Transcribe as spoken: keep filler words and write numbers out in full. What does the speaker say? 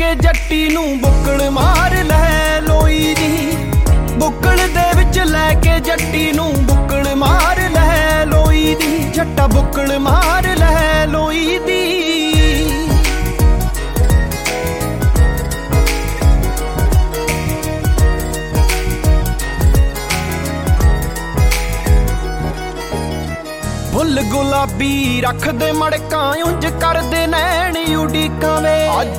ਕੇ ਜੱਟੀ ਨੂੰ ਬੁੱਕਲ ਮਾਰ ਲੈ ਲੋਈ ਦੀ। ਬੁੱਕਲ ਦੇ ਵਿੱਚ ਲੈ ਕੇ ਜੱਟੀ ਨੂੰ ਬੁੱਕਲ ਮਾਰ ਲੈ ਲੋਈ ਦੀ। ਜੱਟਾ ਬੁੱਕਲ ਮਾਰ ਲੈ ਲੋਈ ਦੀ। ਫੁੱਲ ਗੁਲਾਬੀ ਰੱਖਦੇ ਮੜਕਾਂ ਉਂਝ ਕਰਦੇ ਨੈਣ ਉਡੀਕਾਂ ਵੇ। ਅੱਜ